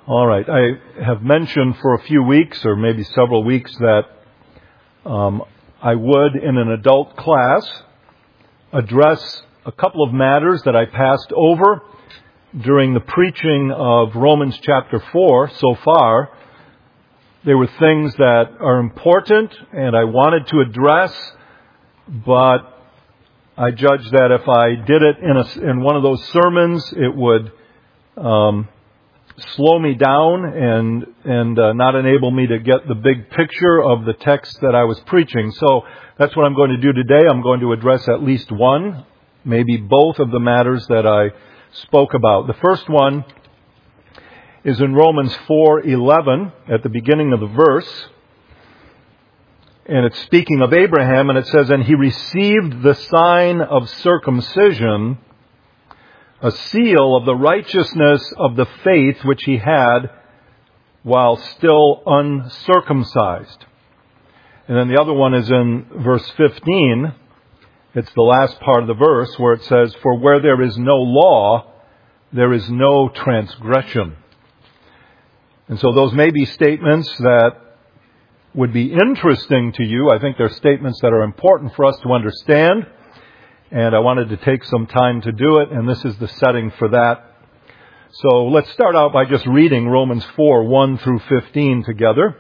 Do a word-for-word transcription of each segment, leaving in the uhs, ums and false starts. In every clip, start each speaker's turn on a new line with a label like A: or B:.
A: All right. I have mentioned for a few weeks, or maybe several weeks, that um, I would, in an adult class, address a couple of matters that I passed over during the preaching of Romans chapter four so far. They were things that are important and I wanted to address, but I judged that if I did it in, a, in one of those sermons, it would um, slow me down and and uh, not enable me to get the big picture of the text that I was preaching. So that's what I'm going to do today. I'm going to address at least one, maybe both of the matters that I spoke about. The first one is in Romans four eleven at the beginning of the verse. And it's speaking of Abraham, and it says, "And he received the sign of circumcision, a seal of the righteousness of the faith which he had while still uncircumcised." And then the other one is in verse fifteen. It's the last part of the verse where it says, "For where there is no law, there is no transgression." And so those may be statements that would be interesting to you. I think they're statements that are important for us to understand. And I wanted to take some time to do it, and this is the setting for that. So let's start out by just reading Romans four, one through fifteen together.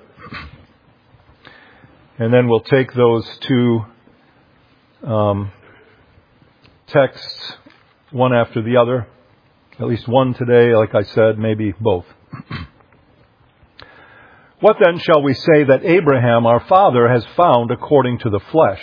A: And then we'll take those two um, texts one after the other. At least one today, like I said, maybe both. "What then shall we say that Abraham, our father, has found according to the flesh?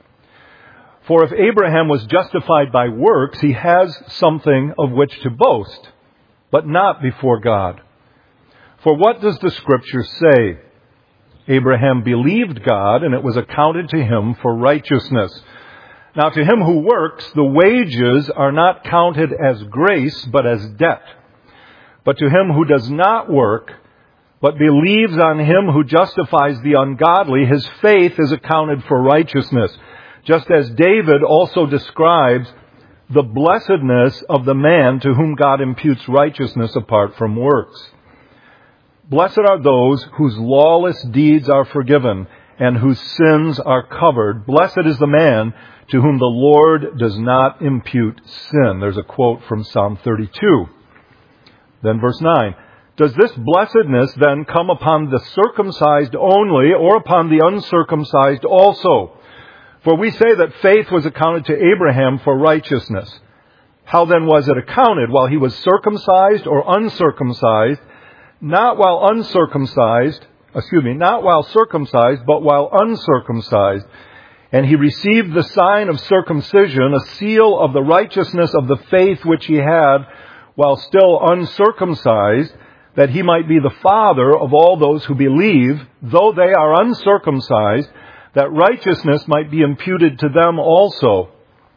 A: For if Abraham was justified by works, he has something of which to boast, but not before God. For what does the Scripture say? Abraham believed God, and it was accounted to him for righteousness. Now to him who works, the wages are not counted as grace, but as debt. But to him who does not work, but believes on him who justifies the ungodly, his faith is accounted for righteousness. Just as David also describes the blessedness of the man to whom God imputes righteousness apart from works. Blessed are those whose lawless deeds are forgiven and whose sins are covered. Blessed is the man to whom the Lord does not impute sin." There's a quote from Psalm thirty-two. Then verse nine. "Does this blessedness then come upon the circumcised only, or upon the uncircumcised also? For we say that faith was accounted to Abraham for righteousness. How then was it accounted? While he was circumcised or uncircumcised? Not while uncircumcised, excuse me, not while circumcised, but while uncircumcised. And he received the sign of circumcision, a seal of the righteousness of the faith which he had while still uncircumcised, that he might be the father of all those who believe, though they are uncircumcised, that righteousness might be imputed to them also.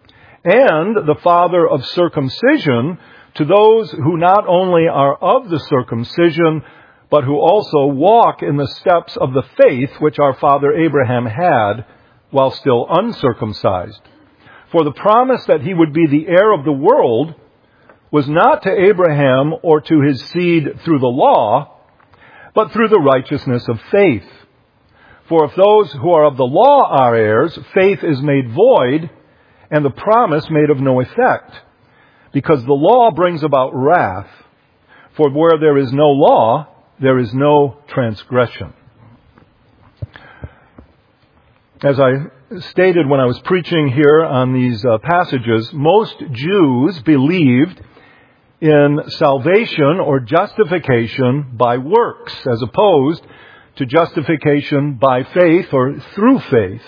A: And the father of circumcision to those who not only are of the circumcision, but who also walk in the steps of the faith which our father Abraham had while still uncircumcised. For the promise that he would be the heir of the world was not to Abraham or to his seed through the law, but through the righteousness of faith. For if those who are of the law are heirs, faith is made void, and the promise made of no effect. Because the law brings about wrath. For where there is no law, there is no transgression." As I stated when I was preaching here on these uh, passages, most Jews believed in salvation or justification by works, as opposed to justification by faith or through faith.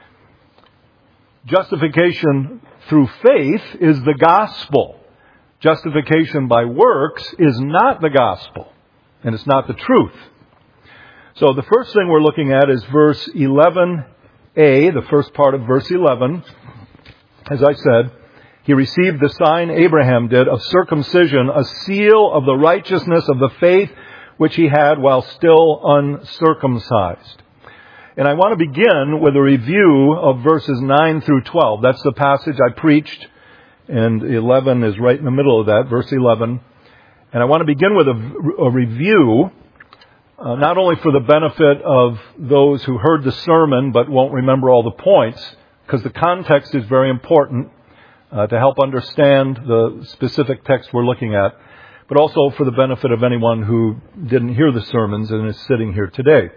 A: Justification through faith is the gospel. Justification by works is not the gospel, and it's not the truth. So the first thing we're looking at is verse eleven a, the first part of verse eleven. As I said, he received the sign, Abraham did, of circumcision, a seal of the righteousness of the faith which he had while still uncircumcised. And I want to begin with a review of verses nine through twelve. That's the passage I preached, and eleven is right in the middle of that, verse eleven. And I want to begin with a, a review, uh, not only for the benefit of those who heard the sermon but won't remember all the points, because the context is very important uh, to help understand the specific text we're looking at, but also for the benefit of anyone who didn't hear the sermons and is sitting here today.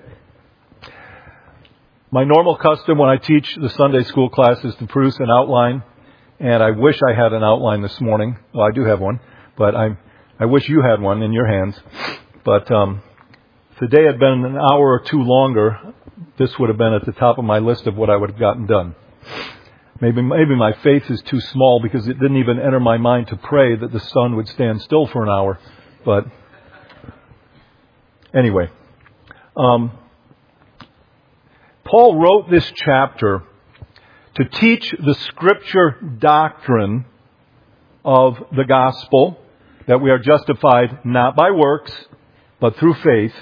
A: My normal custom when I teach the Sunday school class is to produce an outline, and I wish I had an outline this morning. Well, I do have one, but I I wish you had one in your hands. But um, if the day had been an hour or two longer, this would have been at the top of my list of what I would have gotten done. Maybe maybe my faith is too small because it didn't even enter my mind to pray that the sun would stand still for an hour. But anyway, um, Paul wrote this chapter to teach the Scripture doctrine of the gospel, that we are justified not by works, but through faith,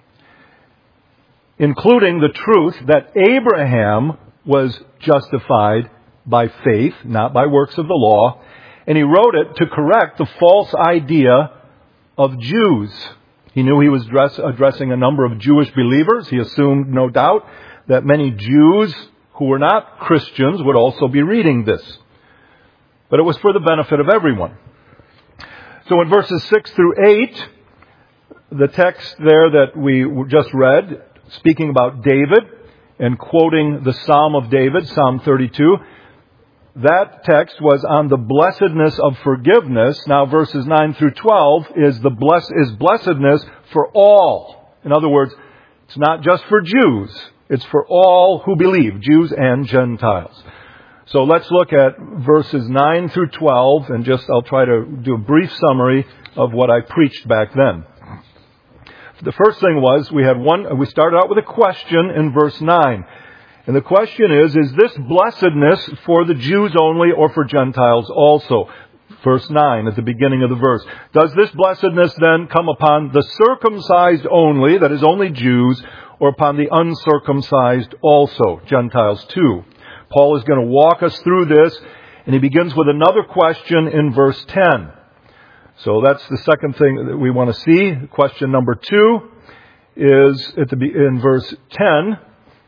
A: including the truth that Abraham was justified by faith, not by works of the law. And he wrote it to correct the false idea of Jews. He knew he was dress, addressing a number of Jewish believers. He assumed, no doubt, that many Jews who were not Christians would also be reading this. But it was for the benefit of everyone. So in verses six through eight, the text there that we just read, speaking about David and quoting the Psalm of David, Psalm thirty-two, that text was on the blessedness of forgiveness. Now verses nine through twelve is the bless is blessedness for all. In other words, it's not just for Jews. It's for all who believe, Jews and Gentiles. So let's look at verses nine through twelve, and just I'll try to do a brief summary of what I preached back then. The first thing was we had one. We started out with a question in verse nine, and the question is: Is this blessedness for the Jews only, or for Gentiles also? Verse nine at the beginning of the verse. Does this blessedness then come upon the circumcised only, that is only Jews, or upon the uncircumcised also, Gentiles too? Paul is going to walk us through this, and he begins with another question in verse ten. So that's the second thing that we want to see. Question number two is at the in verse ten.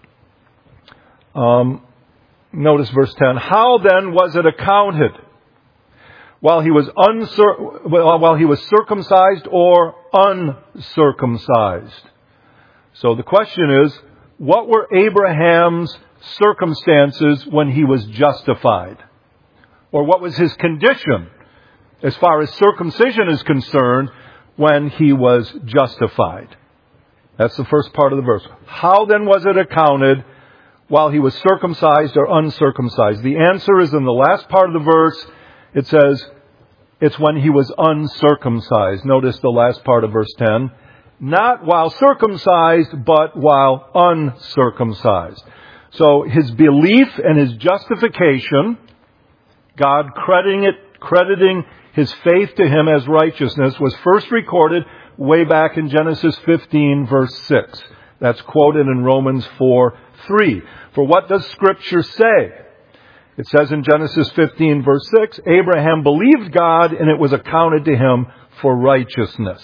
A: Um, notice verse ten. How then was it accounted? While he was uncir- while he was circumcised or uncircumcised? So the question is, what were Abraham's circumstances when he was justified? Or what was his condition as far as circumcision is concerned when he was justified? That's the first part of the verse. How then was it accounted while he was circumcised or uncircumcised? The answer is in the last part of the verse. It says it's when he was uncircumcised. Notice the last part of verse ten. Not while circumcised, but while uncircumcised. So his belief and his justification, God crediting it, crediting his faith to him as righteousness, was first recorded way back in Genesis fifteen, verse six. That's quoted in Romans four, three. For what does Scripture say? It says in Genesis fifteen, verse six, Abraham believed God, and it was accounted to him for righteousness.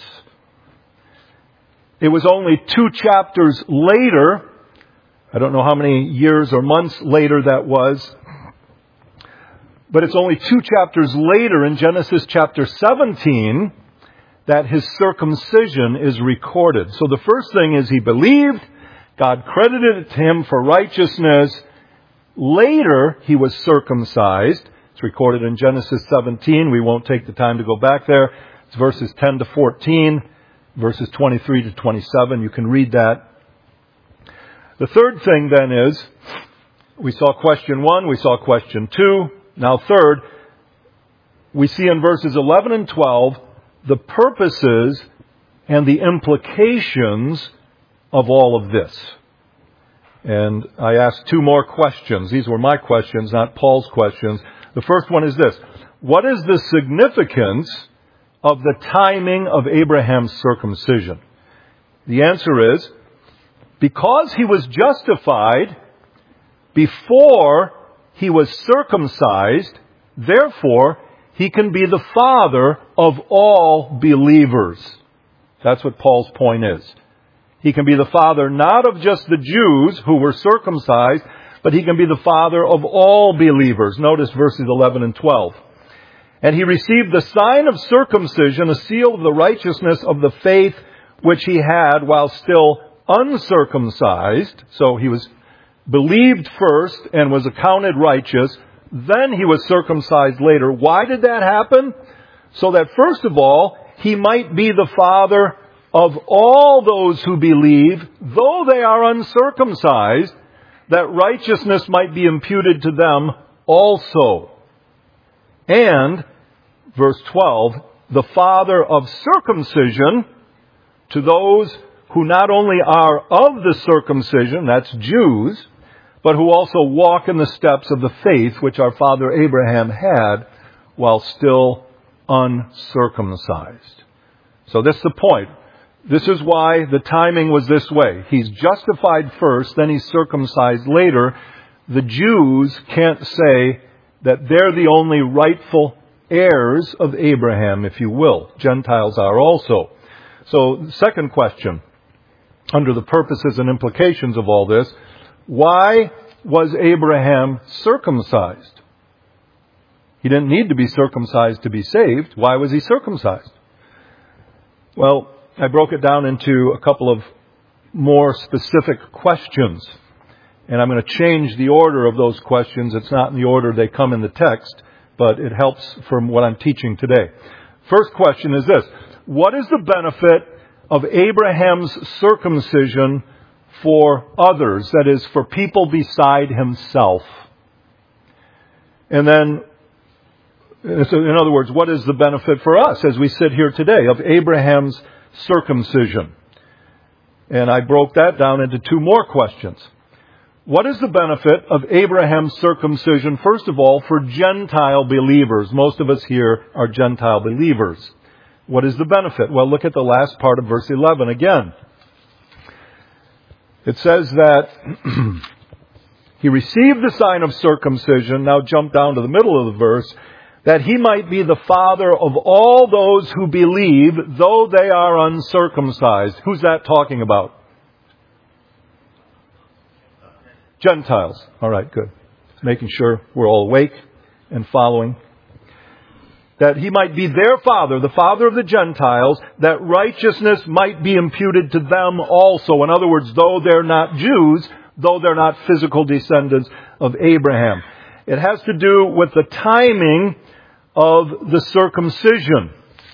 A: It was only two chapters later, I don't know how many years or months later that was, but it's only two chapters later in Genesis chapter seventeen that his circumcision is recorded. So the first thing is he believed, God credited it to him for righteousness. Later he was circumcised. It's recorded in Genesis seventeen. We won't take the time to go back there. It's verses ten to fourteen. Verses twenty-three to twenty-seven, you can read that. The third thing then is, we saw question one, we saw question two. Now third, we see in verses eleven and twelve the purposes and the implications of all of this. And I asked two more questions. These were my questions, not Paul's questions. The first one is this: what is the significance of the timing of Abraham's circumcision? The answer is, because he was justified before he was circumcised, therefore He can be the father of all believers. That's what Paul's point is. He can be the father not of just the Jews who were circumcised, but he can be the father of all believers. Notice verses eleven and twelve. And he received the sign of circumcision, a seal of the righteousness of the faith which he had while still uncircumcised. So he was believed first and was accounted righteous. Then he was circumcised later. Why did that happen? So that first of all, he might be the father of all those who believe, though they are uncircumcised, that righteousness might be imputed to them also. And, verse twelve, the father of circumcision to those who not only are of the circumcision, that's Jews, but who also walk in the steps of the faith which our father Abraham had while still uncircumcised. So this is the point. This is why the timing was this way. He's justified first, then he's circumcised later. The Jews can't say that they're the only rightful heirs of Abraham, if you will. Gentiles are also. So, second question, under the purposes and implications of all this, why was Abraham circumcised? He didn't need to be circumcised to be saved. Why was he circumcised? Well, I broke it down into a couple of more specific questions. And I'm going to change the order of those questions. It's not in the order they come in the text, but it helps from what I'm teaching today. First question is this. What is the benefit of Abraham's circumcision for others? That is, for people beside himself. And then, in other words, what is the benefit for us as we sit here today of Abraham's circumcision? And I broke that down into two more questions. What is the benefit of Abraham's circumcision, first of all, for Gentile believers? Most of us here are Gentile believers. What is the benefit? Well, look at the last part of verse eleven again. It says that he received the sign of circumcision, now jump down to the middle of the verse, that he might be the father of all those who believe, though they are uncircumcised. Who's that talking about? Gentiles. All right, good. Making sure we're all awake and following. That he might be their father, the father of the Gentiles, that righteousness might be imputed to them also. In other words, though they're not Jews, though they're not physical descendants of Abraham. It has to do with the timing of the circumcision.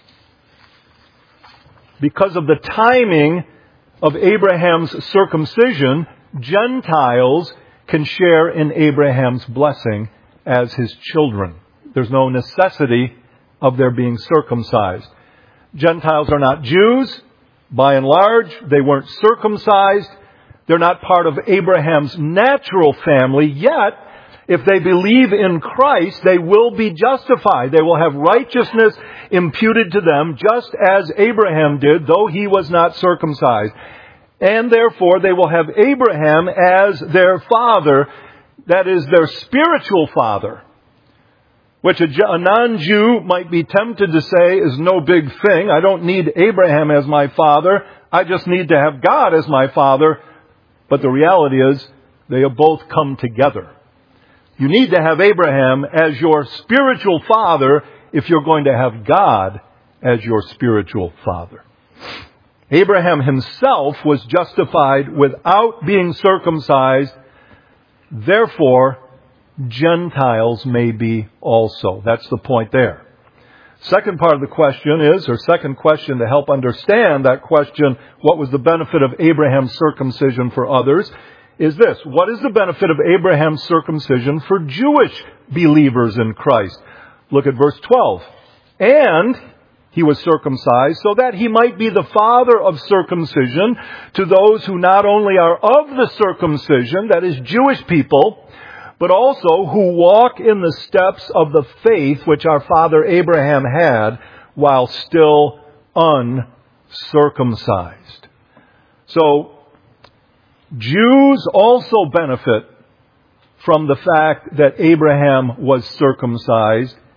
A: Because of the timing of Abraham's circumcision, Gentiles can share in Abraham's blessing as his children. There's no necessity of their being circumcised. Gentiles are not Jews. By and large, they weren't circumcised. They're not part of Abraham's natural family, yet if they believe in Christ, they will be justified. They will have righteousness imputed to them, just as Abraham did, though he was not circumcised. And therefore, they will have Abraham as their father, that is, their spiritual father, which a non-Jew might be tempted to say is no big thing. I don't need Abraham as my father. I just need to have God as my father. But the reality is, they have both come together. You need to have Abraham as your spiritual father if you're going to have God as your spiritual father. Abraham himself was justified without being circumcised. Therefore, Gentiles may be also. That's the point there. Second part of the question is, or second question to help understand that question, what was the benefit of Abraham's circumcision for others, is this. What is the benefit of Abraham's circumcision for Jewish believers in Christ? Look at verse twelve. And he was circumcised so that he might be the father of circumcision to those who not only are of the circumcision, that is Jewish people, but also who walk in the steps of the faith which our father Abraham had while still uncircumcised. So, Jews also benefit from the fact that Abraham was circumcised.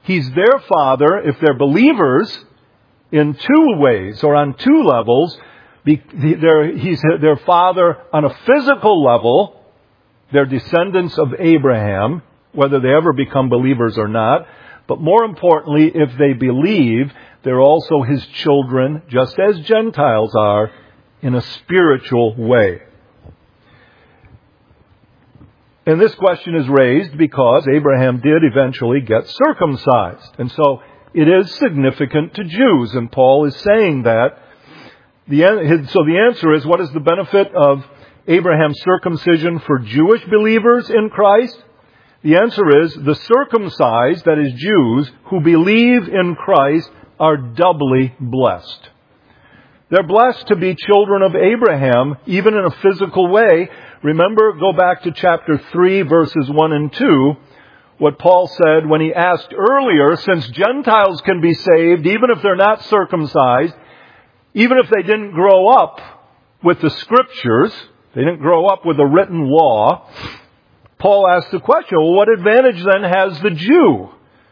A: He's their Father if they're believers in two ways or on two levels. He's their Father on a physical level. They're descendants of Abraham, whether they ever become believers or not. But more importantly, if they believe, they're also His children, just as Gentiles are, in a spiritual way. And this question is raised because Abraham did eventually get circumcised. And so it is significant to Jews, and Paul is saying that. The, so the answer is, what is the benefit of Abraham's circumcision for Jewish believers in Christ? The answer is, the circumcised, that is Jews, who believe in Christ are doubly blessed. They're blessed to be children of Abraham, even in a physical way. Remember, go back to chapter three, verses one and two, what Paul said when he asked earlier, since Gentiles can be saved, even if they're not circumcised, even if they didn't grow up with the Scriptures, they didn't grow up with the written law, Paul asked the question, well, what advantage then has the Jew?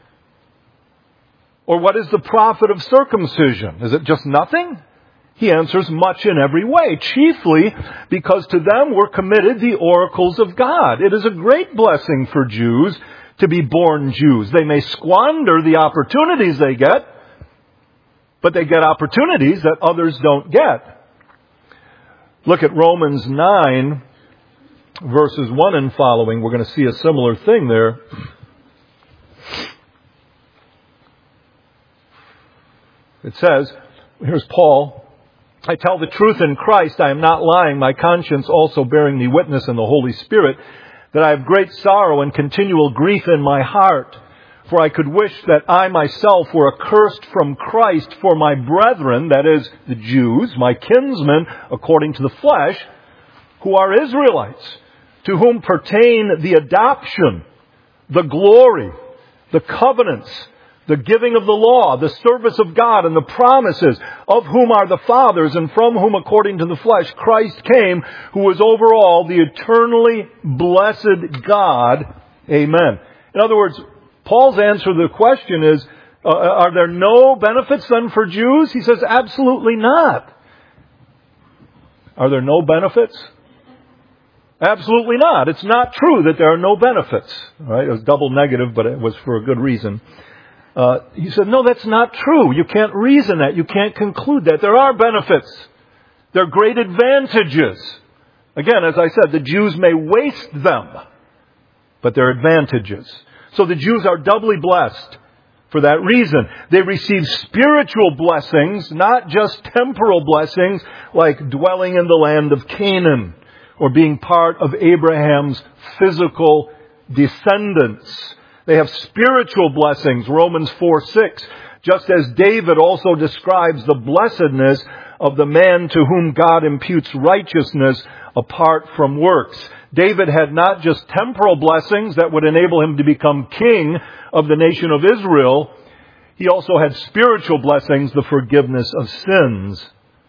A: Or what is the profit of circumcision? Is it just nothing? He answers, much in every way, chiefly because to them were committed the oracles of God. It is a great blessing for Jews to be born Jews. They may squander the opportunities they get, but they get opportunities that others don't get. Look at Romans nine, verses one and following. We're going to see a similar thing there. It says, here's Paul, I tell the truth in Christ, I am not lying, my conscience also bearing me witness in the Holy Spirit, that I have great sorrow and continual grief in my heart. For I could wish that I myself were accursed from Christ for my brethren, that is, the Jews, my kinsmen, according to the flesh, who are Israelites, to whom pertain the adoption, the glory, the covenants, the giving of the law, the service of God, and the promises, of whom are the fathers, and from whom, according to the flesh, Christ came, who was over all the eternally blessed God. Amen. In other words, Paul's answer to the question is, uh, are there no benefits then for Jews? He says, absolutely not. Are there no benefits? Absolutely not. It's not true that there are no benefits. All right? It was double negative, but it was for a good reason. Uh, he said, no, that's not true. You can't reason that. You can't conclude that. There are benefits. There are great advantages. Again, as I said, the Jews may waste them, but there are advantages. So the Jews are doubly blessed for that reason. They receive spiritual blessings, not just temporal blessings like dwelling in the land of Canaan or being part of Abraham's physical descendants. They have spiritual blessings, Romans four six, just as David also describes the blessedness of the man to whom God imputes righteousness apart from works. David had not just temporal blessings that would enable him to become king of the nation of Israel. He also had spiritual blessings, the forgiveness of sins.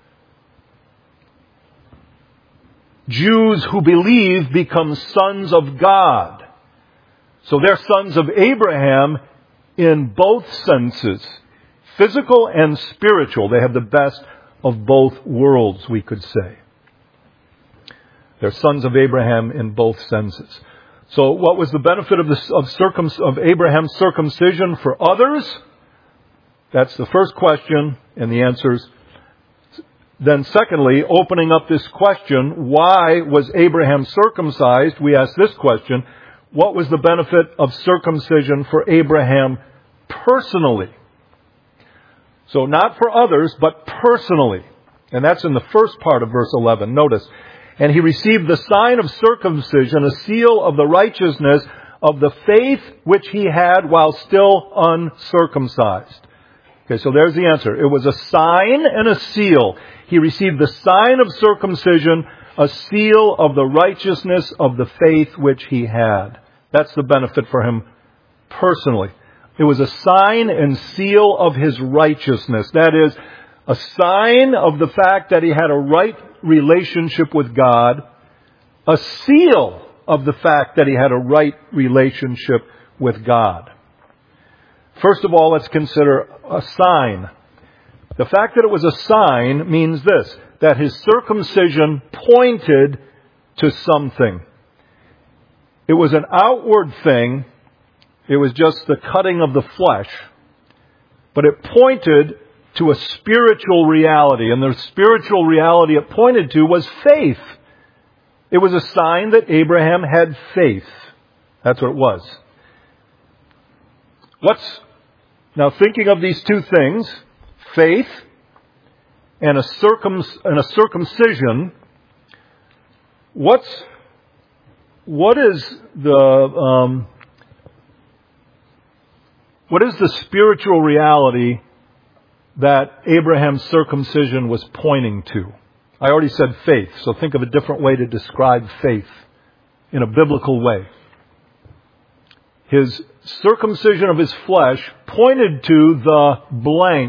A: Jews who believe become sons of God. So they're sons of Abraham in both senses, physical and spiritual. They have the best of both worlds, we could say. They're sons of Abraham in both senses. So what was the benefit of, the, of, circum, of Abraham's circumcision for others? That's the first question, and the answer's. Then secondly, opening up this question, why was Abraham circumcised? We ask this question, what was the benefit of circumcision for Abraham personally? So not for others, but personally. And that's in the first part of verse eleven. Notice, and he received the sign of circumcision, a seal of the righteousness of the faith which he had while still uncircumcised. Okay, so there's the answer. It was a sign and a seal. He received the sign of circumcision, a seal of the righteousness of the faith which he had. That's the benefit for him personally. It was a sign and seal of his righteousness. That is, a sign of the fact that he had a right relationship with God, a seal of the fact that he had a right relationship with God. First of all, let's consider a sign. The fact that it was a sign means this, that his circumcision pointed to something. It was an outward thing. It was just the cutting of the flesh. But it pointed to a spiritual reality. And the spiritual reality it pointed to was faith. It was a sign that Abraham had faith. That's what it was. What's, now thinking of these two things, faith and a, circum, and a circumcision, what's, what is the, um, what is the spiritual reality that Abraham's circumcision was pointing to? I already said faith, so think of a different way to describe faith in a biblical way. His circumcision of his flesh pointed to the blank.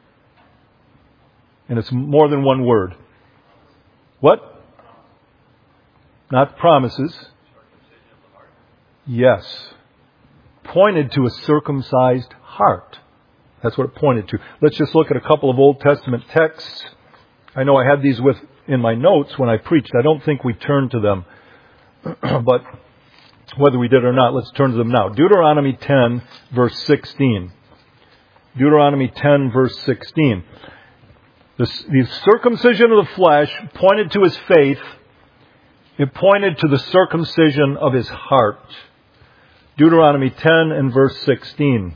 A: And it's more than one word. What? Not promises. Yes. Pointed to a circumcised heart. That's what it pointed to. Let's just look at a couple of Old Testament texts. I know I had these with in my notes when I preached. I don't think we turned to them. But whether we did or not, let's turn to them now. Deuteronomy ten, verse sixteen. Deuteronomy ten, verse sixteen. The, the circumcision of the flesh pointed to his faith. It pointed to the circumcision of his heart. Deuteronomy ten and verse sixteen.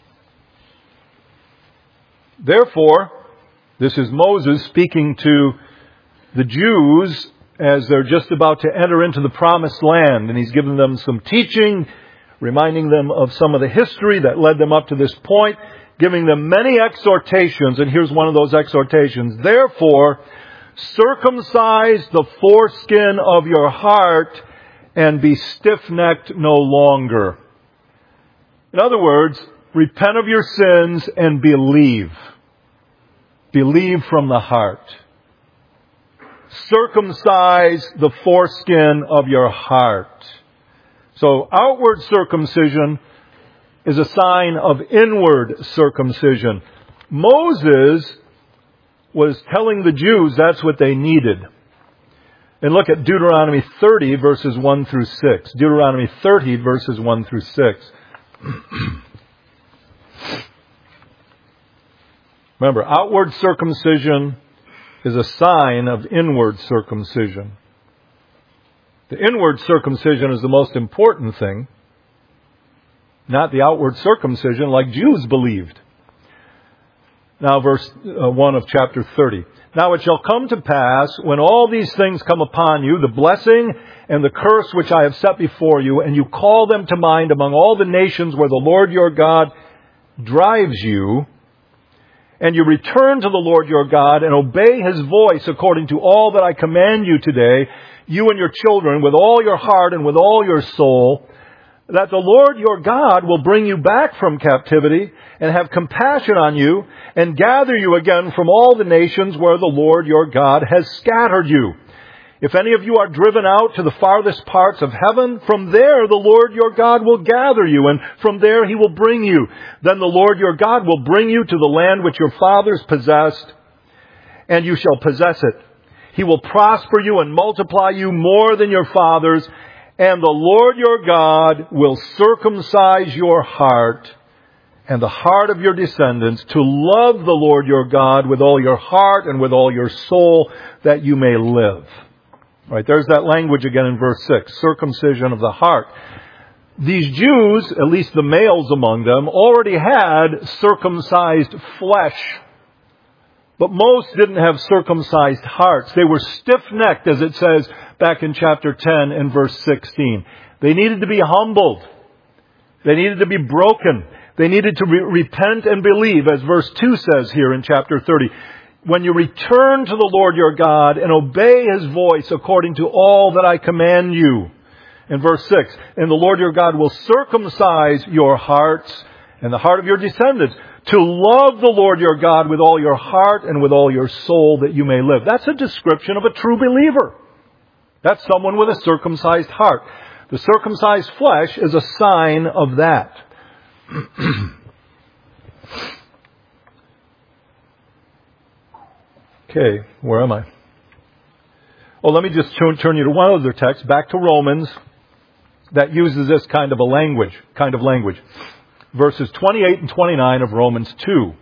A: Therefore, this is Moses speaking to the Jews as they're just about to enter into the promised land. And he's given them some teaching, reminding them of some of the history that led them up to this point, giving them many exhortations. And here's one of those exhortations. Therefore, circumcise the foreskin of your heart and be stiff-necked no longer. In other words, repent of your sins and believe. Believe from the heart. Circumcise the foreskin of your heart. So outward circumcision is a sign of inward circumcision. Moses was telling the Jews that's what they needed. And look at Deuteronomy thirty, verses one through six. Deuteronomy thirty, verses one through six. Remember, outward circumcision is a sign of inward circumcision. The inward circumcision is the most important thing, not the outward circumcision like Jews believed. Now, verse one of chapter thirty. Now it shall come to pass, when all these things come upon you, the blessing and the curse which I have set before you, and you call them to mind among all the nations where the Lord your God drives you, and you return to the Lord your God and obey His voice according to all that I command you today, you and your children, with all your heart and with all your soul, that the Lord your God will bring you back from captivity and have compassion on you and gather you again from all the nations where the Lord your God has scattered you. If any of you are driven out to the farthest parts of heaven, from there the Lord your God will gather you, and from there He will bring you. Then the Lord your God will bring you to the land which your fathers possessed, and you shall possess it. He will prosper you and multiply you more than your fathers, and the Lord your God will circumcise your heart and the heart of your descendants to love the Lord your God with all your heart and with all your soul, that you may live. All right, there's that language again in verse six, circumcision of the heart. These Jews, at least the males among them, already had circumcised flesh. But most didn't have circumcised hearts. They were stiff-necked, as it says back in chapter ten and verse sixteen. They needed to be humbled. They needed to be broken. They needed to re- repent and believe, as verse two says here in chapter thirty. When you return to the Lord your God and obey His voice according to all that I command you. In verse six, and the Lord your God will circumcise your hearts and the heart of your descendants to love the Lord your God with all your heart and with all your soul, that you may live. That's a description of a true believer. That's someone with a circumcised heart. The circumcised flesh is a sign of that. Okay, where am I? Oh, let me just turn, turn you to one other text, back to Romans, that uses this kind of a language, kind of language. Verses twenty-eight and twenty-nine of Romans two.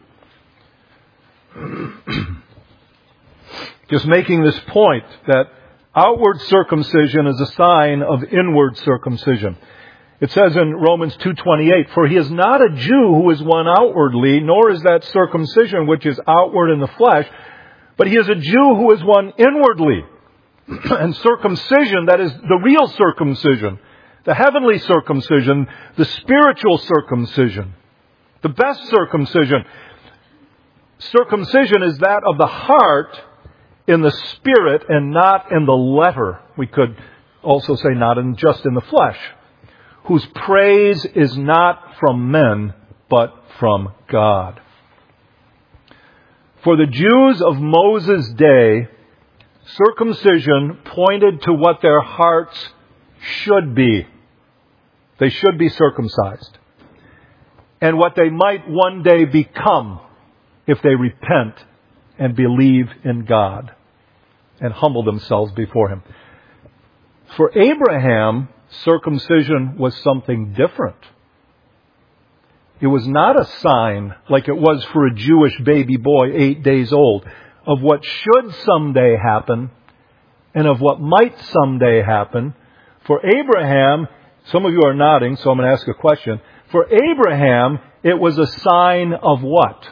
A: Just making this point that outward circumcision is a sign of inward circumcision. It says in Romans two twenty-eight, "For he is not a Jew who is one outwardly, nor is that circumcision which is outward in the flesh, but he is a Jew who is one inwardly." And circumcision, that is the real circumcision, the heavenly circumcision, the spiritual circumcision, the best circumcision. Circumcision is that of the heart in the spirit and not in the letter. We could also say not in just in the flesh. Whose praise is not from men, but from God. For the Jews of Moses' day, circumcision pointed to what their hearts should be. They should be circumcised. And what they might one day become if they repent and believe in God and humble themselves before Him. For Abraham, circumcision was something different. It was not a sign like it was for a Jewish baby boy eight days old of what should someday happen and of what might someday happen. For Abraham, some of you are nodding, so I'm going to ask a question. For Abraham, it was a sign of what?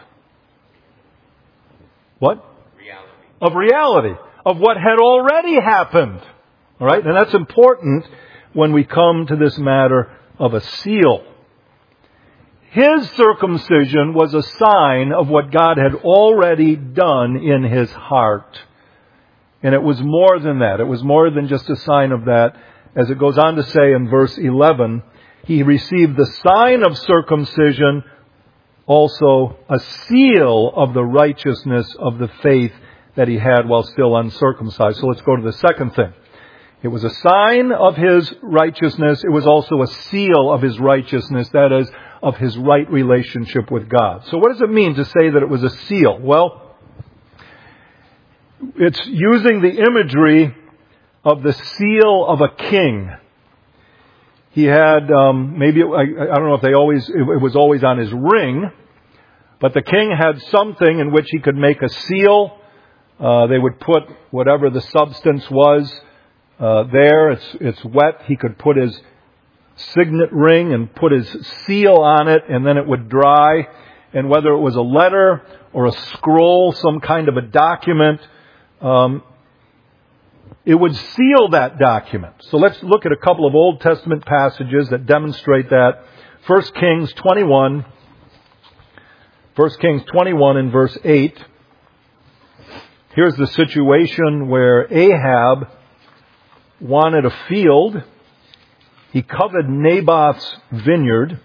A: What?
B: Reality.
A: Of reality. Of what had already happened. All right? And that's important when we come to this matter of a seal. His circumcision was a sign of what God had already done in his heart. And it was more than that. It was more than just a sign of that. As it goes on to say in verse eleven, he received the sign of circumcision, also a seal of the righteousness of the faith that he had while still uncircumcised. So let's go to the second thing. It was a sign of his righteousness. It was also a seal of his righteousness, that is, of his right relationship with God. So what does it mean to say that it was a seal? Well, it's using the imagery of the seal of a king. He had, um, maybe, I, I don't know if they always, it, it was always on his ring, but the king had something in which he could make a seal. Uh, they would put whatever the substance was uh, there. It's, it's wet. He could put his signet ring and put his seal on it, and then it would dry. And whether it was a letter or a scroll, some kind of a document, um, it would seal that document. So let's look at a couple of Old Testament passages that demonstrate that. First Kings twenty-one. First Kings twenty-one in verse eight. Here's the situation where Ahab wanted a field. He coveted Naboth's vineyard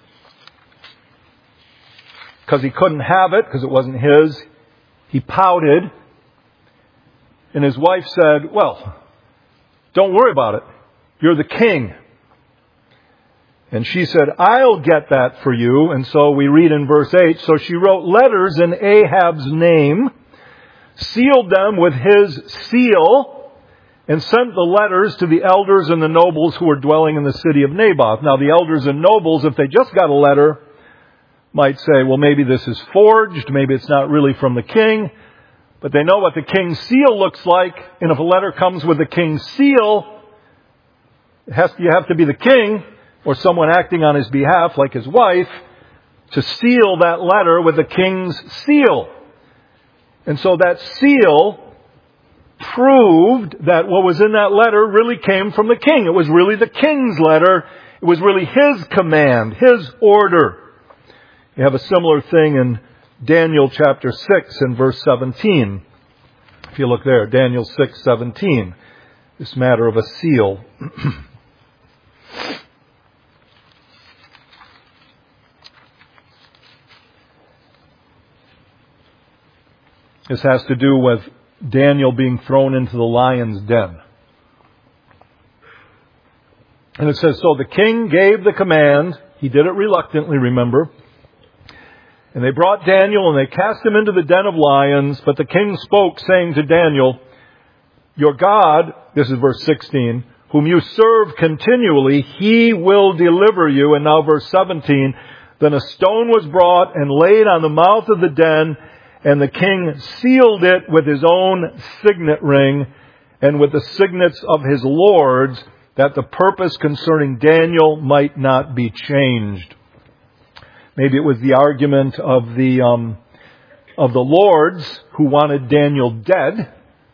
A: because he couldn't have it because it wasn't his. He pouted. And his wife said, well, don't worry about it. You're the king. And she said, I'll get that for you. And so we read in verse eight, so she wrote letters in Ahab's name, sealed them with his seal, and sent the letters to the elders and the nobles who were dwelling in the city of Naboth. Now the elders and nobles, if they just got a letter, might say, well, maybe this is forged. Maybe it's not really from the king. But they know what the king's seal looks like. And if a letter comes with the king's seal, it has to, you have to be the king or someone acting on his behalf, like his wife, to seal that letter with the king's seal. And so that seal proved that what was in that letter really came from the king. It was really the king's letter. It was really his command, his order. You have a similar thing in Daniel chapter six and verse seventeen. If you look there, Daniel six seventeen. This matter of a seal. This has to do with Daniel being thrown into the lion's den. And it says, so the king gave the command. He did it reluctantly, remember. And they brought Daniel and they cast him into the den of lions. But the king spoke, saying to Daniel, your God, this is verse sixteen, whom you serve continually, he will deliver you. And now verse seventeen, then a stone was brought and laid on the mouth of the den, and the king sealed it with his own signet ring and with the signets of his lords, that the purpose concerning Daniel might not be changed. Maybe it was the argument of the um, of the lords who wanted Daniel dead,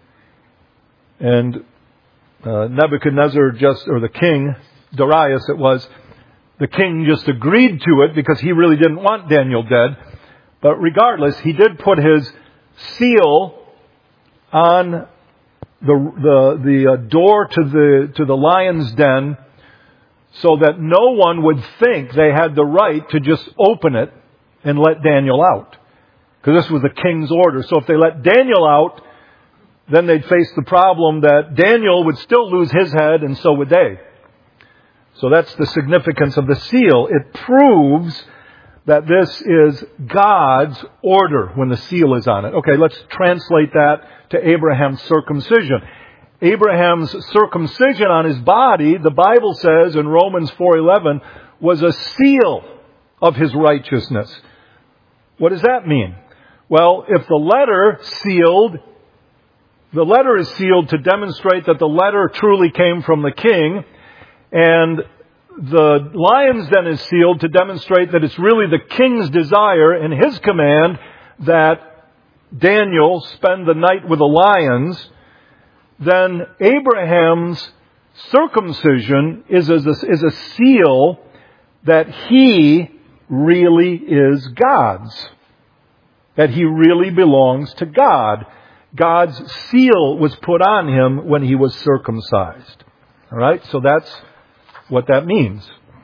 A: and uh, Nebuchadnezzar just, or the king, Darius it was, the king just agreed to it because he really didn't want Daniel dead. But regardless, he did put his seal on the the the uh, door to the to the lion's den, so that no one would think they had the right to just open it and let Daniel out. Because this was the king's order. So if they let Daniel out, then they'd face the problem that Daniel would still lose his head, and so would they. So that's the significance of the seal. It proves that this is God's order when the seal is on it. Okay, let's translate that to Abraham's circumcision. Abraham's circumcision on his body, the Bible says in Romans four eleven, was a seal of his righteousness. What does that mean? Well, if the letter sealed, the letter is sealed to demonstrate that the letter truly came from the king, and the lion's den is sealed to demonstrate that it's really the king's desire and his command that Daniel spend the night with the lions. Then Abraham's circumcision is a, is a seal that he really is God's. That he really belongs to God. God's seal was put on him when he was circumcised. All right, so that's what that means.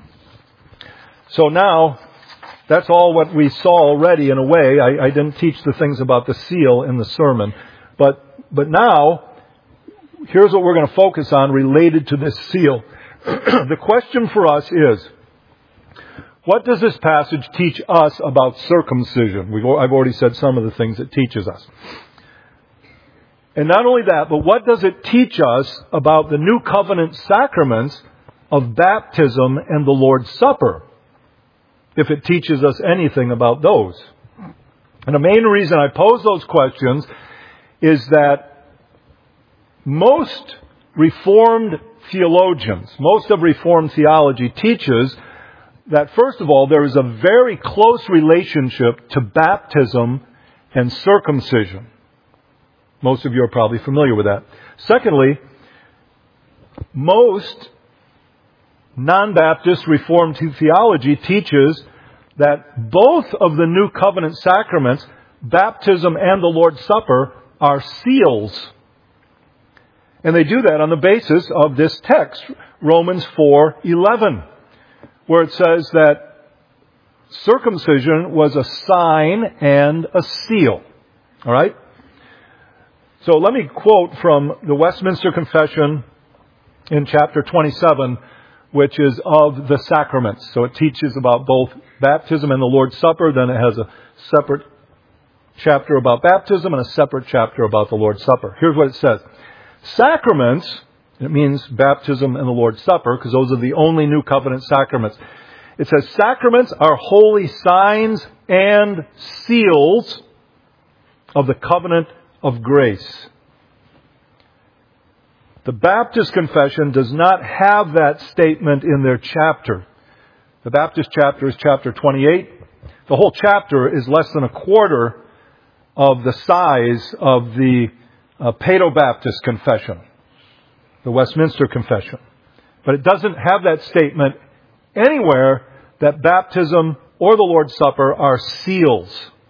A: So now, that's all what we saw already in a way. I, I didn't teach the things about the seal in the sermon. But, but now, here's what we're going to focus on related to this seal. The question for us is, what does this passage teach us about circumcision? We've, I've already said some of the things it teaches us. And not only that, but what does it teach us about the new covenant sacraments of baptism and the Lord's Supper, if it teaches us anything about those? And the main reason I pose those questions is that most Reformed theologians, most of Reformed theology teaches that, first of all, there is a very close relationship to baptism and circumcision. Most of you are probably familiar with that. Secondly, most non-Baptist Reformed theology teaches that both of the New Covenant sacraments, baptism and the Lord's Supper, are seals. And they do that on the basis of this text, Romans four eleven, where it says that circumcision was a sign and a seal. All right? So let me quote from the Westminster Confession in chapter twenty-seven, which is of the sacraments. So it teaches about both baptism and the Lord's Supper. Then it has a separate chapter about baptism and a separate chapter about the Lord's Supper. Here's what it says. Sacraments, it means baptism and the Lord's Supper, because those are the only New Covenant sacraments. It says, sacraments are holy signs and seals of the covenant of grace. The Baptist Confession does not have that statement in their chapter. The Baptist chapter is chapter twenty-eight. The whole chapter is less than a quarter of the size of the uh, Paedo-Baptist Confession, the Westminster Confession. But it doesn't have that statement anywhere that baptism or the Lord's Supper are seals.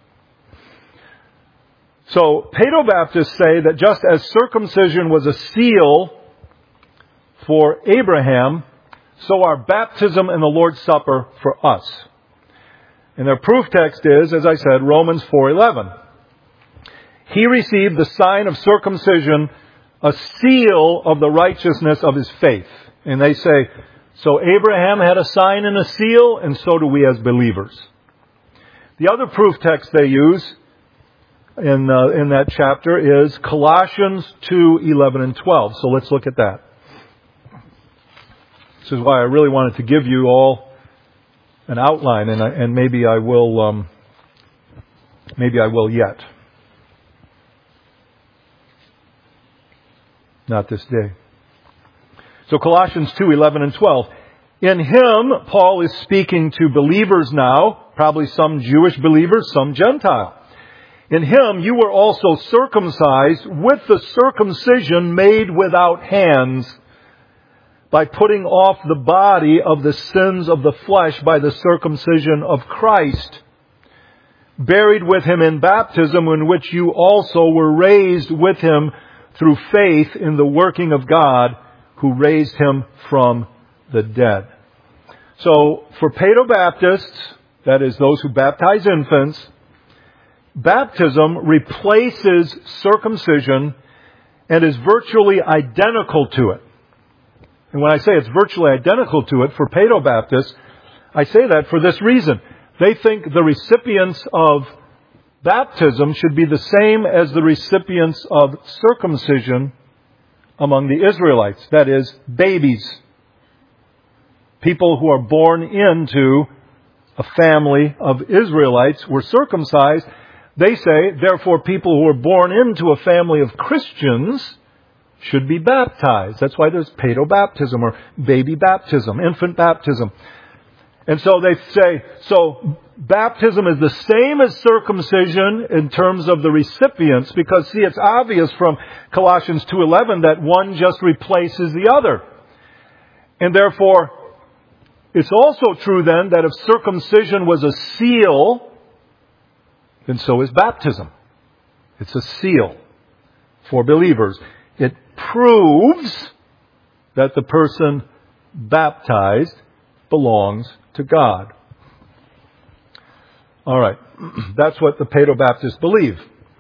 A: So, Paedo-Baptists say that just as circumcision was a seal for Abraham, so are baptism and the Lord's Supper for us. And their proof text is, as I said, Romans four eleven. He received the sign of circumcision, a seal of the righteousness of his faith. And they say, so Abraham had a sign and a seal, and so do we as believers. The other proof text they use in uh, in that chapter is Colossians two, eleven and twelve. So let's look at that. This is why I really wanted to give you all an outline, and I, and maybe I will um, maybe I will yet. Not this day. So Colossians two, eleven and twelve. In Him, Paul is speaking to believers now, probably some Jewish believers, some Gentile. In Him, you were also circumcised with the circumcision made without hands, by putting off the body of the sins of the flesh by the circumcision of Christ, buried with Him in baptism, in which you also were raised with Him through faith in the working of God, who raised Him from the dead. So, for Paedobaptists, that is those who baptize infants, baptism replaces circumcision and is virtually identical to it. And when I say it's virtually identical to it for Paedobaptists, I say that for this reason. They think the recipients of baptism should be the same as the recipients of circumcision among the Israelites. That is, babies. People who are born into a family of Israelites were circumcised. They say, therefore, people who are born into a family of Christians should be baptized. That's why there's paedobaptism or baby baptism, infant baptism. And so they say, so baptism is the same as circumcision in terms of the recipients, because, see, it's obvious from Colossians two eleven that one just replaces the other. And therefore, it's also true then that if circumcision was a seal, then so is baptism. It's a seal for believers. It proves that the person baptized belongs to God. All right. That's what the Paedobaptists believe.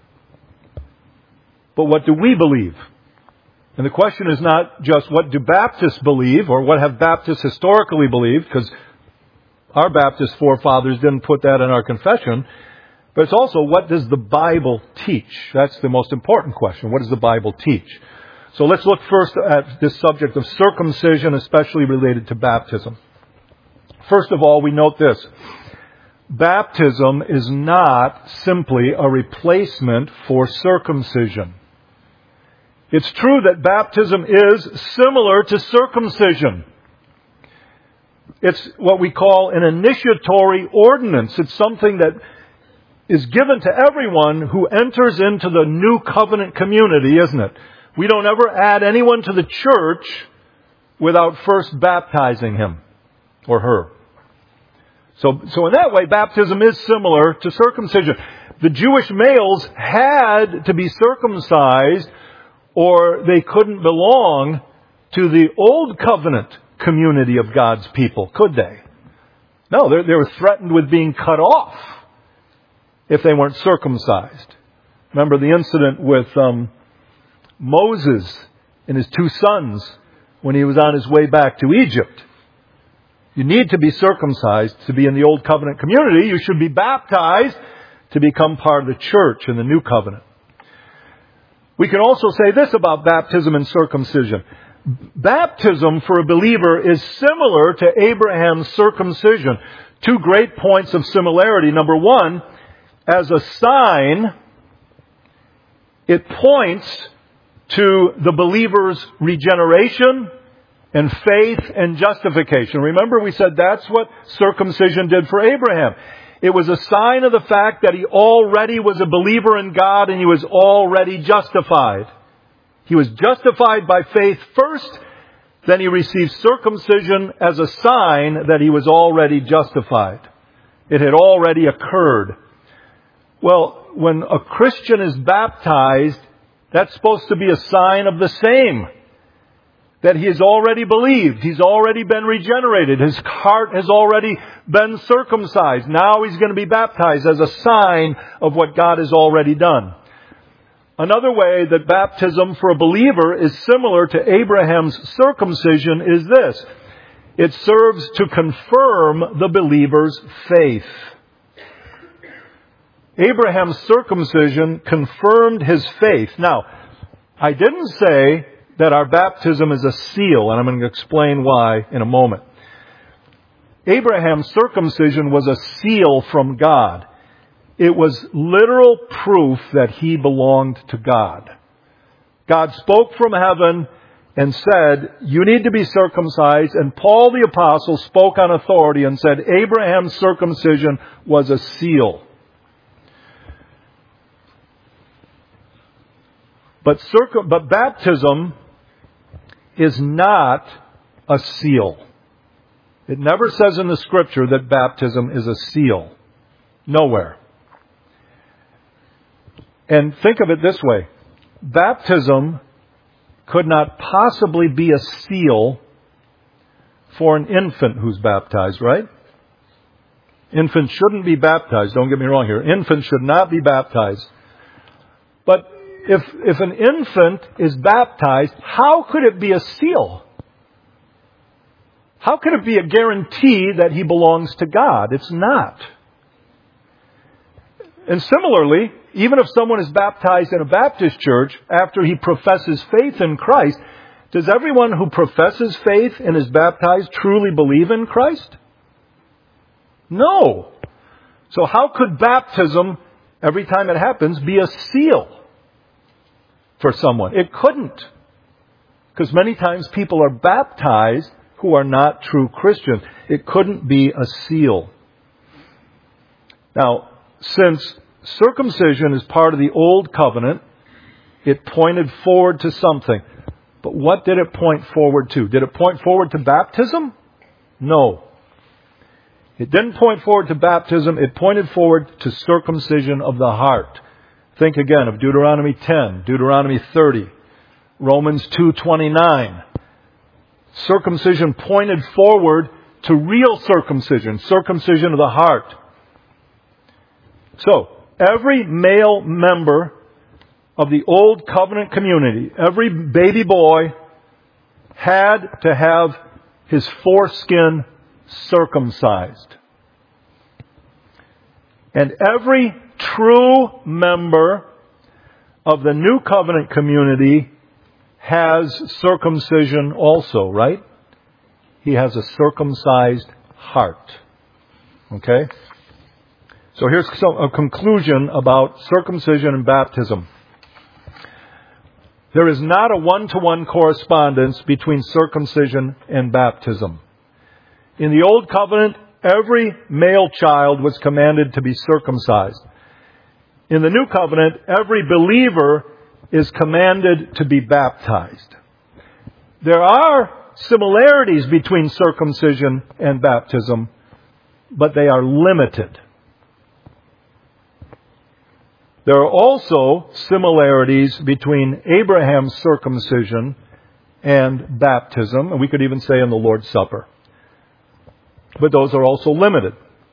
A: But what do we believe? And the question is not just what do Baptists believe or what have Baptists historically believed, because our Baptist forefathers didn't put that in our confession. But it's also, what does the Bible teach? That's the most important question. What does the Bible teach? So let's look first at this subject of circumcision, especially related to baptism. First of all, we note this. Baptism is not simply a replacement for circumcision. It's true that baptism is similar to circumcision. It's what we call an initiatory ordinance. It's something that is given to everyone who enters into the new covenant community, isn't it? We don't ever add anyone to the church without first baptizing him or her. So, so in that way, baptism is similar to circumcision. The Jewish males had to be circumcised or they couldn't belong to the old covenant community of God's people, could they? No, they were threatened with being cut off if they weren't circumcised. Remember the incident with um, Moses and his two sons when he was on his way back to Egypt. You need to be circumcised to be in the old covenant community. You should be baptized to become part of the church in the new covenant. We can also say this about baptism and circumcision. Baptism for a believer is similar to Abraham's circumcision. Two great points of similarity. Number one, as a sign, it points to the believer's regeneration and faith and justification. Remember, we said that's what circumcision did for Abraham. It was a sign of the fact that he already was a believer in God and he was already justified. He was justified by faith first, then he received circumcision as a sign that he was already justified. It had already occurred. Well, when a Christian is baptized, that's supposed to be a sign of the same. That he has already believed. He's already been regenerated. His heart has already been circumcised. Now he's going to be baptized as a sign of what God has already done. Another way that baptism for a believer is similar to Abraham's circumcision is this. It serves to confirm the believer's faith. Abraham's circumcision confirmed his faith. Now, I didn't say that our baptism is a seal, and I'm going to explain why in a moment. Abraham's circumcision was a seal from God. It was literal proof that he belonged to God. God spoke from heaven and said, you need to be circumcised. And Paul the Apostle spoke on authority and said, Abraham's circumcision was a seal. But, circum- but baptism is not a seal. It never says in the Scripture that baptism is a seal. Nowhere. And think of it this way. Baptism could not possibly be a seal for an infant who's baptized, right? Infants shouldn't be baptized. Don't get me wrong here. Infants should not be baptized. But if, if an infant is baptized, how could it be a seal? How could it be a guarantee that he belongs to God? It's not. And similarly, even if someone is baptized in a Baptist church after he professes faith in Christ, does everyone who professes faith and is baptized truly believe in Christ? No. So how could baptism, every time it happens, be a seal for someone? It couldn't. Because many times people are baptized who are not true Christians. It couldn't be a seal. Now, since circumcision is part of the Old Covenant, it pointed forward to something. But what did it point forward to? Did it point forward to baptism? No. It didn't point forward to baptism. It pointed forward to circumcision of the heart. Think again of Deuteronomy ten, Deuteronomy thirty, Romans two twenty-nine. Circumcision pointed forward to real circumcision, circumcision of the heart. So, every male member of the Old Covenant community, every baby boy had to have his foreskin circumcised. And every true member of the New Covenant community has circumcision also, right? He has a circumcised heart. Okay? So here's a conclusion about circumcision and baptism. There is not a one-to-one correspondence between circumcision and baptism. In the Old Covenant, every male child was commanded to be circumcised. In the New Covenant, every believer is commanded to be baptized. There are similarities between circumcision and baptism, but they are limited. There are also similarities between Abraham's circumcision and baptism, and we could even say in the Lord's Supper. But those are also limited.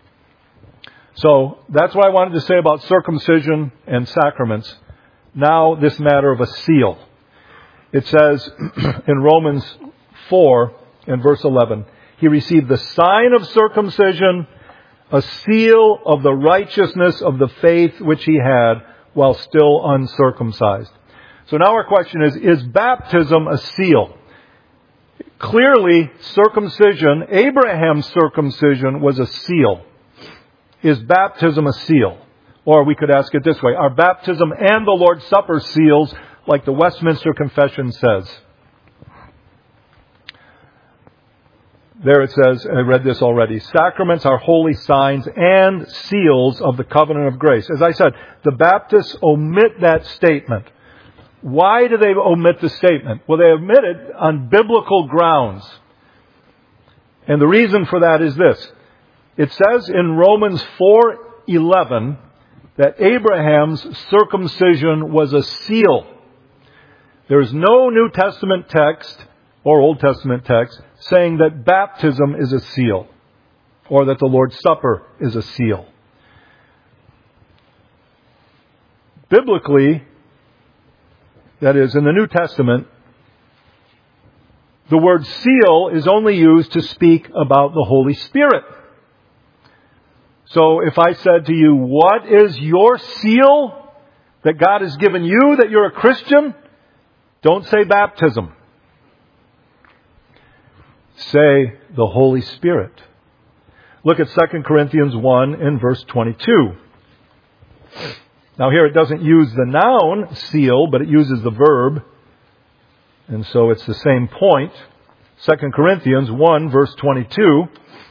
A: So that's what I wanted to say about circumcision and sacraments. Now this matter of a seal. It says in Romans four and verse eleven, he received the sign of circumcision, a seal of the righteousness of the faith which he had while still uncircumcised. So now our question is, is baptism a seal? Clearly, circumcision, Abraham's circumcision was a seal. Is baptism a seal? Or we could ask it this way, are baptism and the Lord's Supper seals like the Westminster Confession says? There it says, I read this already, sacraments are holy signs and seals of the covenant of grace. As I said, the Baptists omit that statement. Why do they omit the statement? Well, they omit it on biblical grounds. And the reason for that is this. It says in Romans four eleven that Abraham's circumcision was a seal. There is no New Testament text or Old Testament text saying that baptism is a seal or that the Lord's Supper is a seal. Biblically, that is, in the New Testament, the word seal is only used to speak about the Holy Spirit. So if I said to you, what is your seal that God has given you that you're a Christian? Don't say baptism. Say the Holy Spirit. Look at Second Corinthians one in verse twenty-two. Now here it doesn't use the noun seal, but it uses the verb. And so it's the same point. Second Corinthians one verse twenty-two.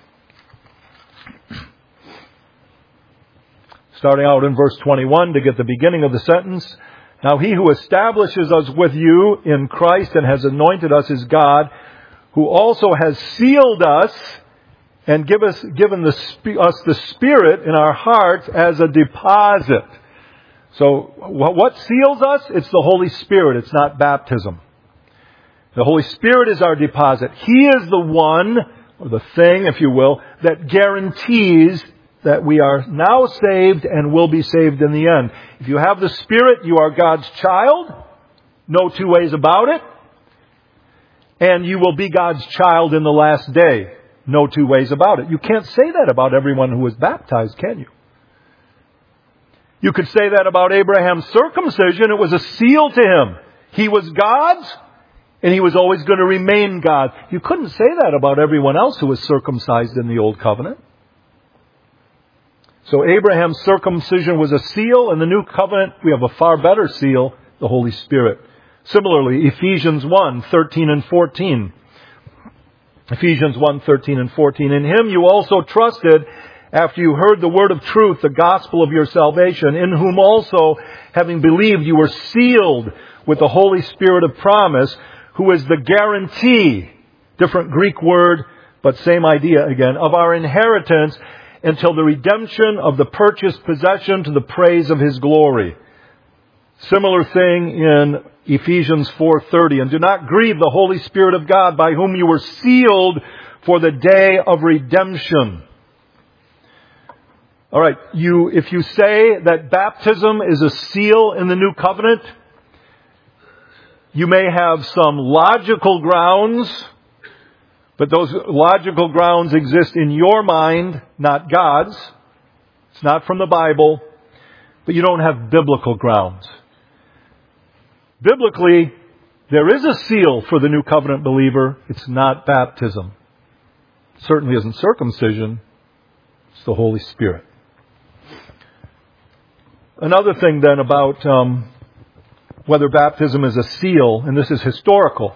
A: Starting out in verse twenty-one to get the beginning of the sentence. Now he who establishes us with you in Christ and has anointed us is God, who also has sealed us and give us, given the, us the Spirit in our hearts as a deposit. So what seals us? It's the Holy Spirit. It's not baptism. The Holy Spirit is our deposit. He is the one, or the thing, if you will, that guarantees that we are now saved and will be saved in the end. If you have the Spirit, you are God's child. No two ways about it. And you will be God's child in the last day. No two ways about it. You can't say that about everyone who was baptized, can you? You could say that about Abraham's circumcision. It was a seal to him. He was God's, and he was always going to remain God. You couldn't say that about everyone else who was circumcised in the Old Covenant. So Abraham's circumcision was a seal. In the New Covenant, we have a far better seal, the Holy Spirit. Similarly, Ephesians one, thirteen and fourteen. Ephesians one, thirteen and fourteen. In him you also trusted after you heard the word of truth, the gospel of your salvation, in whom also, having believed, you were sealed with the Holy Spirit of promise, who is the guarantee, different Greek word, but same idea again, of our inheritance until the redemption of the purchased possession to the praise of his glory. Similar thing in Ephesians four thirty. And do not grieve the Holy Spirit of God, by whom you were sealed for the day of redemption. All right, you, if you say that baptism is a seal in the New Covenant, you may have some logical grounds, but those logical grounds exist in your mind, not God's. It's not from the Bible, but you don't have biblical grounds. Biblically, there is a seal for the New Covenant believer. It's not baptism. It certainly isn't circumcision. It's the Holy Spirit. Another thing then about um, whether baptism is a seal, and this is historical.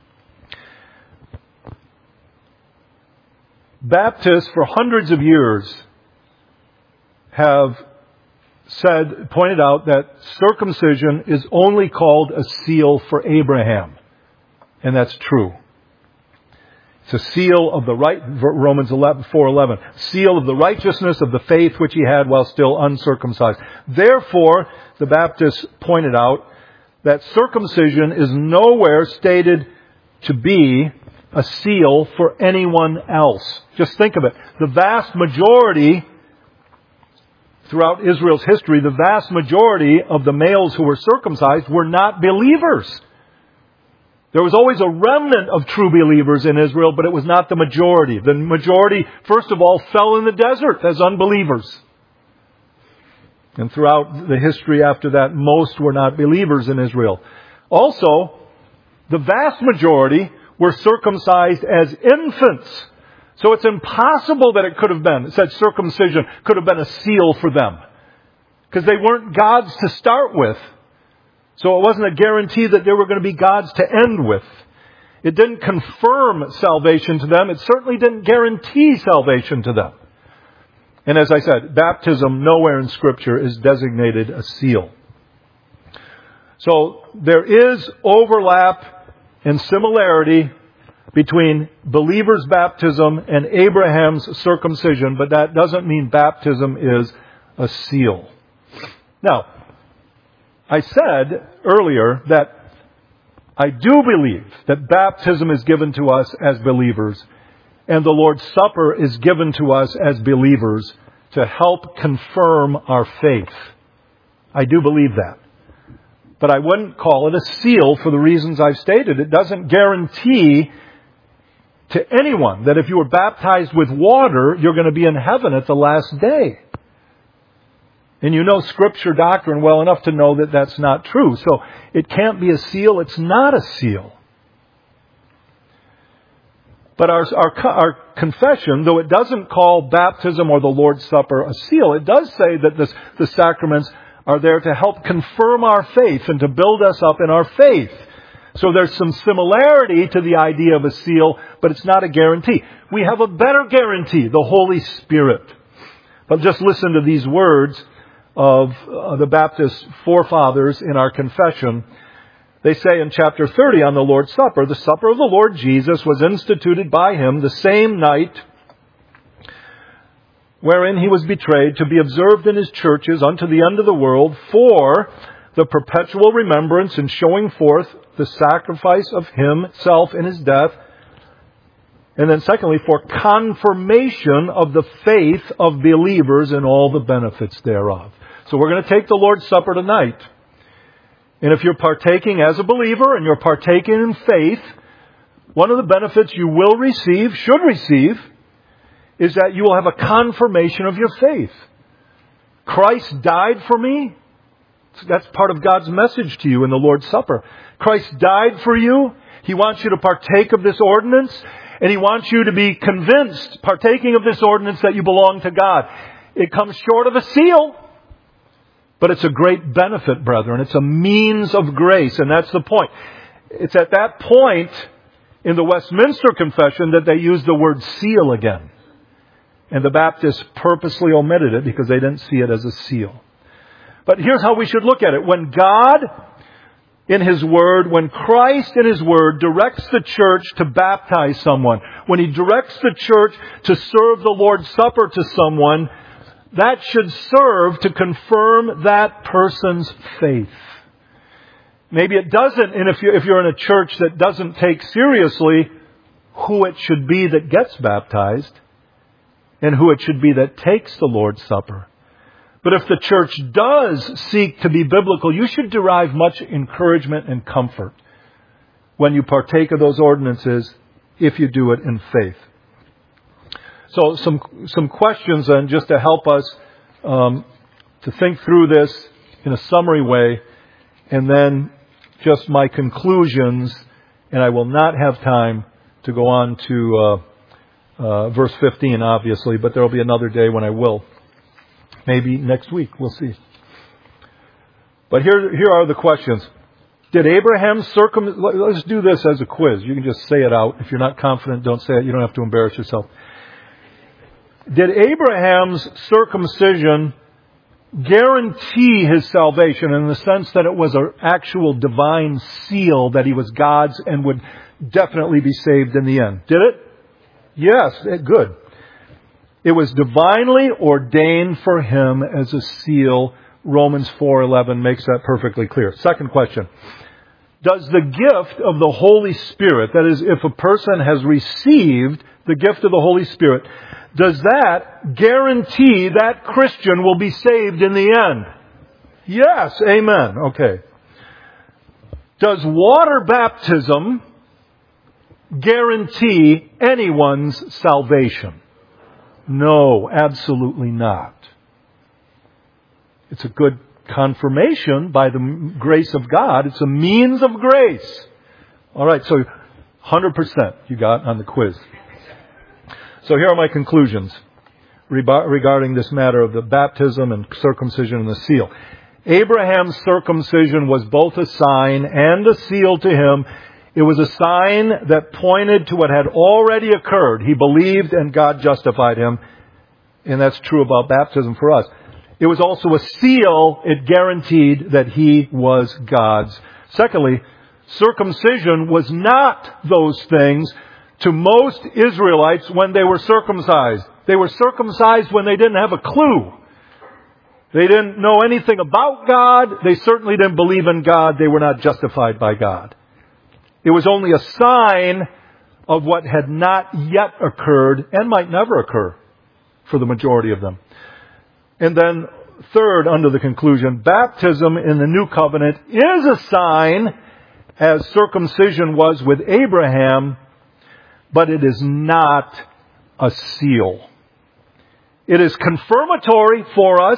A: Baptists for hundreds of years have said, pointed out that circumcision is only called a seal for Abraham. And that's true. It's a seal of the right, Romans four eleven, seal of the righteousness of the faith which he had while still uncircumcised. Therefore, the Baptists pointed out that circumcision is nowhere stated to be a seal for anyone else. Just think of it. The vast majority, throughout Israel's history, the vast majority of the males who were circumcised were not believers. There was always a remnant of true believers in Israel, but it was not the majority. The majority, first of all, fell in the desert as unbelievers. And throughout the history after that, most were not believers in Israel. Also, the vast majority were circumcised as infants. So it's impossible that it could have been, it said circumcision could have been a seal for them. Because they weren't God's to start with. So it wasn't a guarantee that they were going to be God's to end with. It didn't confirm salvation to them. It certainly didn't guarantee salvation to them. And as I said, baptism nowhere in Scripture is designated a seal. So there is overlap and similarity between believers' baptism and Abraham's circumcision, but that doesn't mean baptism is a seal. Now, I said earlier that I do believe that baptism is given to us as believers, and the Lord's Supper is given to us as believers to help confirm our faith. I do believe that. But I wouldn't call it a seal for the reasons I've stated. It doesn't guarantee to anyone that if you were baptized with water, you're going to be in heaven at the last day. And you know Scripture doctrine well enough to know that that's not true. So it can't be a seal. It's not a seal. But our, our, our confession, though it doesn't call baptism or the Lord's Supper a seal, it does say that this, the sacraments are there to help confirm our faith and to build us up in our faith. So there's some similarity to the idea of a seal, but it's not a guarantee. We have a better guarantee, the Holy Spirit. But just listen to these words of uh, the Baptist forefathers in our confession. They say in chapter thirty on the Lord's Supper, the supper of the Lord Jesus was instituted by Him the same night wherein He was betrayed, to be observed in His churches unto the end of the world, for the perpetual remembrance and showing forth the sacrifice of Himself in His death. And then secondly, for confirmation of the faith of believers and all the benefits thereof. So we're going to take the Lord's Supper tonight. And if you're partaking as a believer and you're partaking in faith, one of the benefits you will receive, should receive, is that you will have a confirmation of your faith. Christ died for me. That's part of God's message to you in the Lord's Supper. Christ died for you. He wants you to partake of this ordinance. And He wants you to be convinced, partaking of this ordinance, that you belong to God. It comes short of a seal. But it's a great benefit, brethren. It's a means of grace. And that's the point. It's at that point in the Westminster Confession that they use the word seal again. And the Baptists purposely omitted it because they didn't see it as a seal. But here's how we should look at it. When God, in His Word, when Christ in His Word directs the church to baptize someone, when He directs the church to serve the Lord's Supper to someone, that should serve to confirm that person's faith. Maybe it doesn't, and if you're, if you're in a church that doesn't take seriously who it should be that gets baptized and who it should be that takes the Lord's Supper. But if the church does seek to be biblical, you should derive much encouragement and comfort when you partake of those ordinances if you do it in faith. So some some questions then, just to help us um, to think through this in a summary way, and then just my conclusions, and I will not have time to go on to uh, uh, verse fifteen, obviously, but there will be another day when I will. Maybe next week, we'll see. But here, here are the questions. Did Abraham circum... Let's do this as a quiz. You can just say it out. If you're not confident, don't say it. You don't have to embarrass yourself. Did Abraham's circumcision guarantee his salvation in the sense that it was an actual divine seal that he was God's and would definitely be saved in the end? Did it? Yes, good. It was divinely ordained for him as a seal. Romans four eleven makes that perfectly clear. Second question. Does the gift of the Holy Spirit, that is, if a person has received the gift of the Holy Spirit, does that guarantee that Christian will be saved in the end? Yes. Amen. Okay. Does water baptism guarantee anyone's salvation? No, absolutely not. It's a good confirmation by the grace of God. It's a means of grace. All right, so one hundred percent you got on the quiz. So here are my conclusions regarding this matter of the baptism and circumcision and the seal. Abraham's circumcision was both a sign and a seal to him. It was a sign that pointed to what had already occurred. He believed and God justified him. And that's true about baptism for us. It was also a seal. It guaranteed that he was God's. Secondly, circumcision was not those things to most Israelites when they were circumcised. They were circumcised when they didn't have a clue. They didn't know anything about God. They certainly didn't believe in God. They were not justified by God. It was only a sign of what had not yet occurred and might never occur for the majority of them. And then third, under the conclusion, baptism in the new covenant is a sign, as circumcision was with Abraham, but it is not a seal. It is confirmatory for us,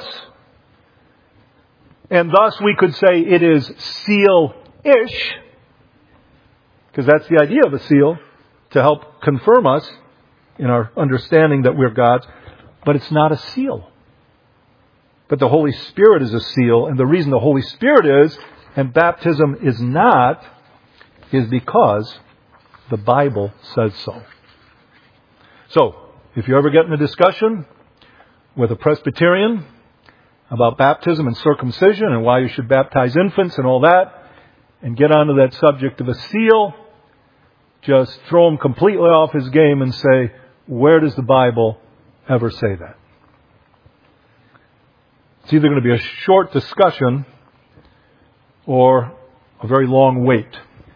A: and thus we could say it is seal-ish, because that's the idea of a seal, to help confirm us in our understanding that we're God's, but it's not a seal. But the Holy Spirit is a seal, and the reason the Holy Spirit is, and baptism is not, is because the Bible says so. So, if you ever get in a discussion with a Presbyterian about baptism and circumcision and why you should baptize infants and all that, and get onto that subject of a seal, just throw him completely off his game and say, where does the Bible ever say that? It's either going to be a short discussion or a very long wait.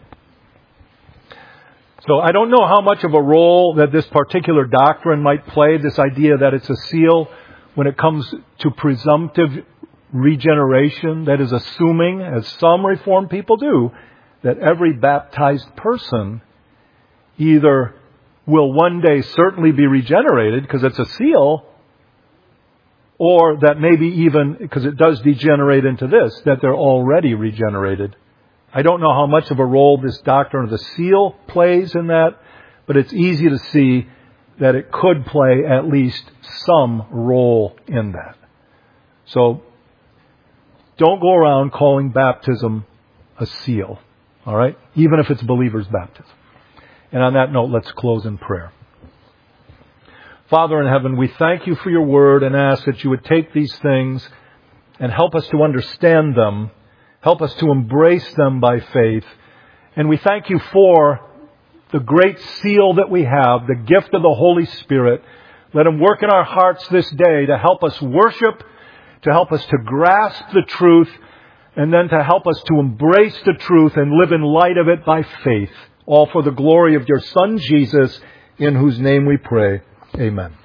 A: So I don't know how much of a role that this particular doctrine might play, this idea that it's a seal, when it comes to presumptive regeneration, that is assuming, as some Reformed people do, that every baptized person either will one day certainly be regenerated because it's a seal, or that maybe even, because it does degenerate into this, that they're already regenerated. I don't know how much of a role this doctrine of the seal plays in that, but it's easy to see that it could play at least some role in that. So, don't go around calling baptism a seal, all right? Even if it's believer's baptism. And on that note, let's close in prayer. Father in heaven, we thank you for your word and ask that you would take these things and help us to understand them, help us to embrace them by faith. And we thank you for the great seal that we have, the gift of the Holy Spirit. Let him work in our hearts this day to help us worship, to help us to grasp the truth, and then to help us to embrace the truth and live in light of it by faith. All for the glory of your Son, Jesus, in whose name we pray. Amen.